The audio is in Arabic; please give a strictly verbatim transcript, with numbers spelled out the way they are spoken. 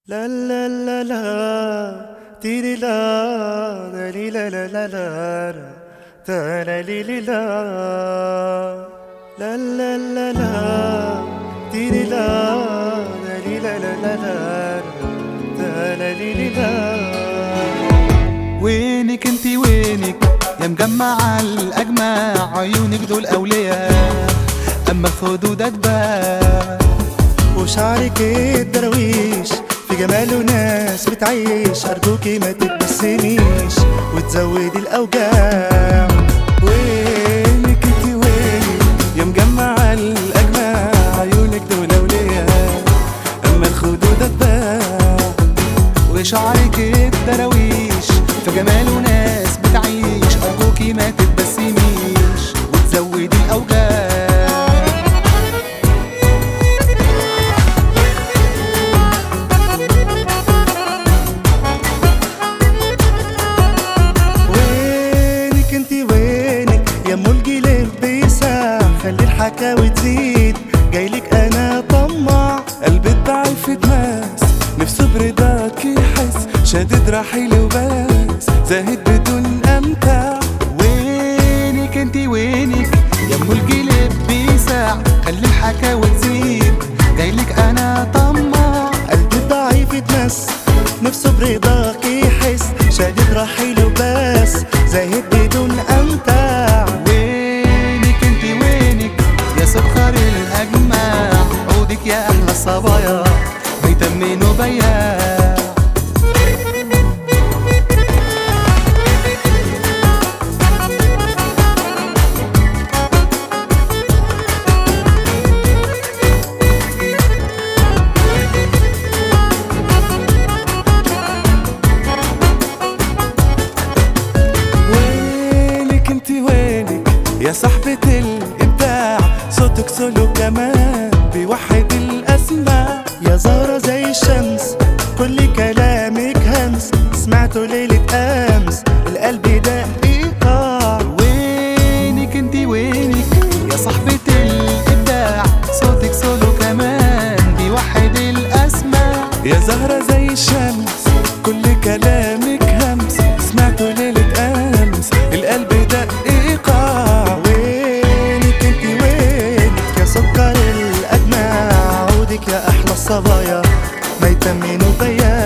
لا لا لا لا تيري لا دالي لا لا لا لا تا لا لي لي لا لا لا لا لا تيري لا دالي لا لا لا لا تا لا لي لي لا. وينك انتي وينك يا مجمع الأجمع، عيونك دول أولياء أما خدودك بقى، وشعرك الدرويش في جماله ناس بتعيش، أرجوكي ما تتبسميش وتزودي الأوجاع. وينك انتي وينك يا مجمع الأجمع، عيونك دول أولياء أما خدودك بقى، وشعرك الدرويش في جماله ناس بتعيش، أرجوكي ما تتبسميش وتزودي الأوجاع. وينك انتي وينك يا ام الجليل بيساع، خلي الحكاوي تزيد جايلك انا طماع، قلبي ضعيف اتماس نفسه برضاك يحس، شادد رحيل وبس زاهد بدون امتاع. وينك انتي وينك يا ام الجليب بيساع، خلي الحكاوي تزيد جايلك انا طماع، قلبي ضعيف اتمس نفسه برضاك يحس، شادد رحيل وبس زاهد بدون امتاع. وينك انتي وينك يا سكر الاجمع، عودك يا احلى الصبايا بيتمنوا بياع. يا صاحبة الإبداع، صوتك سولو كمان بيوحد الأسماع، يا زهرة زي الشمس كل كلامك همس، سمعته ليلة أمس القلب ده إيقاع. وينك انتي وينك يا صاحبة الإبداع، صوتك سولو كمان بيوحد الأسماع، يا زهرة زي الشمس كل كلامك همس، سمعته ليلة أمس القلب ده إيقاع. سكر الأجمع، عودك يا أحلى الصبايا ما يتمنوا بيا.